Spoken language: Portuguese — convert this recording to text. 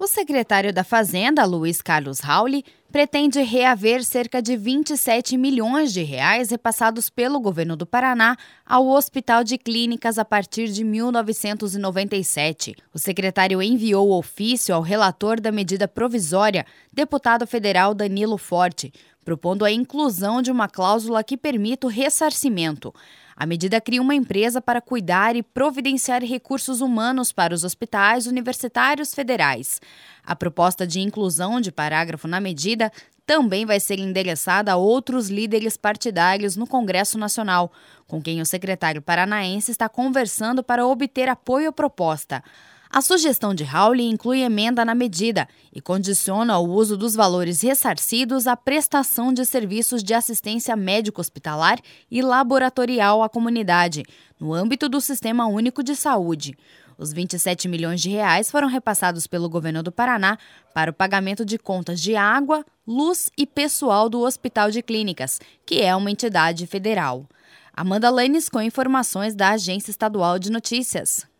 secretário da Fazenda, Luiz Carlos Rauli, pretende reaver cerca de 27 milhões de reais repassados pelo governo do Paraná ao Hospital de Clínicas a partir de 1997. O secretário enviou ofício ao relator da medida provisória, deputado federal Danilo Forte, propondo a inclusão de uma cláusula que permita o ressarcimento. A medida cria uma empresa para cuidar e providenciar recursos humanos para os hospitais universitários federais. A proposta de inclusão de parágrafo na medida também vai ser endereçada a outros líderes partidários no Congresso Nacional, com quem o secretário paranaense está conversando para obter apoio à proposta. A sugestão de Rauli inclui emenda na medida e condiciona o uso dos valores ressarcidos à prestação de serviços de assistência médico-hospitalar e laboratorial à comunidade, no âmbito do Sistema Único de Saúde. Os 27 milhões de reais foram repassados pelo governo do Paraná para o pagamento de contas de água, luz e pessoal do Hospital de Clínicas, que é uma entidade federal. Amanda Lanes com informações da Agência Estadual de Notícias.